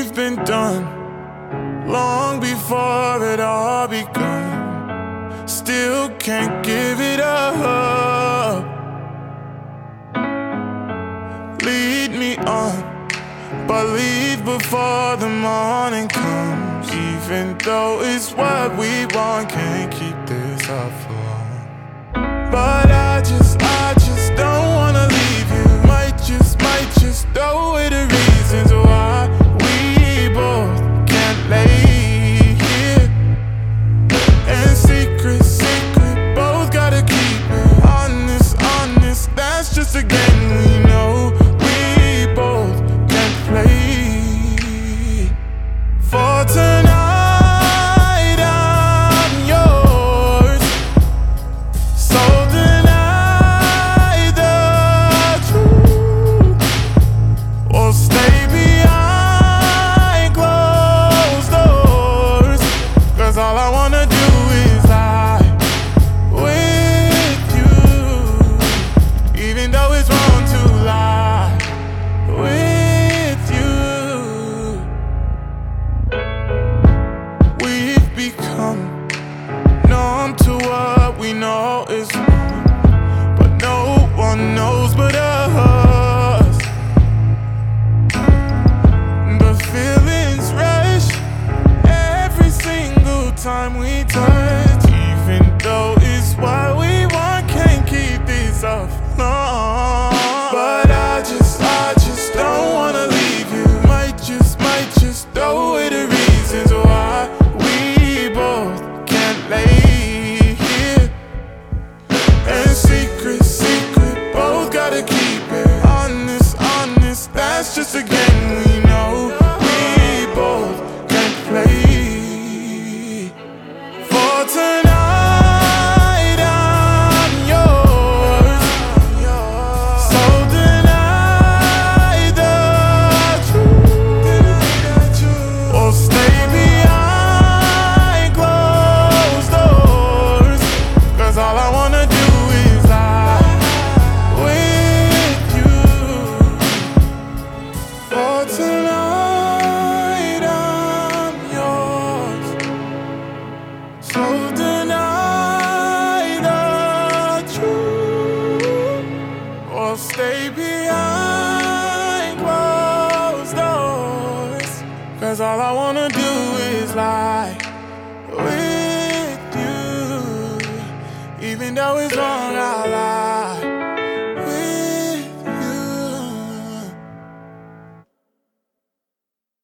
we've been done long before it all begun. Still can't give it up. Lead me on, but leave before the morning comes. Even though it's what we want, can't keep this up for long. But I just don't wanna leave you. Might just know it the reasons why we both can't lay here. And secret, both gotta keep it honest, that's just a game we know we both can't play. For tonight I'm yours, so deny the truth, or stay behind closed doors. Cause all I wanna do is lie with you, even though it's wrong to lie with you. We've become numb to what we know is wrong, but no one knows but us. The feelings rush every single time we touch. Even though it's what we want, can't keep this up long. But I just don't wanna leave you. Might just know it the reasons why we both can't lay here. And secret, both gotta keep it honest, that's just a game we know we both can't play. For tonight I'm yours, so deny the truth, or stay behind closed doors. Cause all I wanna do is lie with you. For tonight I'm yours, so deny the truth, or stay behind closed doors. Cause all I wanna do is lie with you, even though it's wrong.